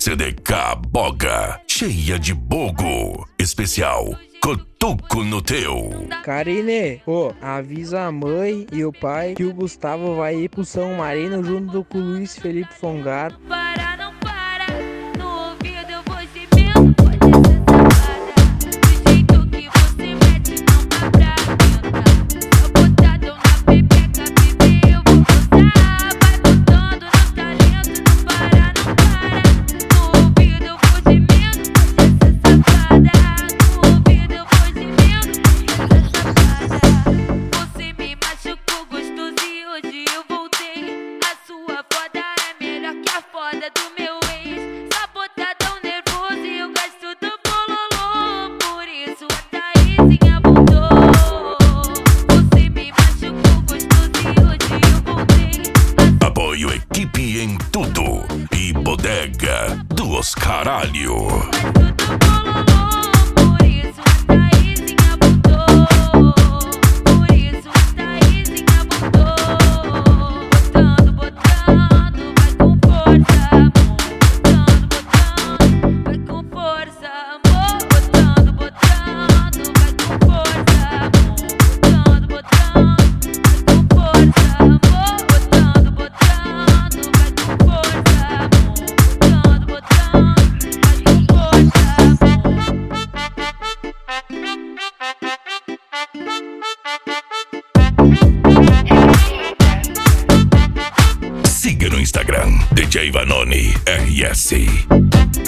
CDK Boga, cheia de bogo. Especial Cotoco no Teu. Karine, avisa a mãe e o pai que o Gustavo vai ir pro São Marino junto com o Luiz Felipe Fongaro. Não para, no ouvido eu vou gemendo, pode ser safada. Do jeito que você mete, não dá pra aguentar. Só botadão na pepeca, bebê, eu vou gozar. Vai botando no talento, não para, não para. No ouvido eu vou gemendo, pode ser safada. No ouvido eu vou gemendo, pode ser safada. Você me machucou gostoso e hoje eu voltei. A sua foda é melhor que a foda do meu ex. Sabotadão nervoso e eu gosto do bololô. Por isso a Thaisinha voltou. Você me machucou gostoso e hoje eu voltei. Apoio Equipe em Tudo e Bodega dos Caralho. Gosto do bololô. Por isso a Thaisinha voltou. Por isso a Thaisinha voltou. Botando, botando, vai com força, amor. Botando, botando, vai com força, amor. Botando, botando, vai com força, amor. Botando, botando, vai com força, amor. Botando, botando, vai com força, amor. Botando, botando, vai com força, amor. Siga no Instagram DJ Vanoni RS.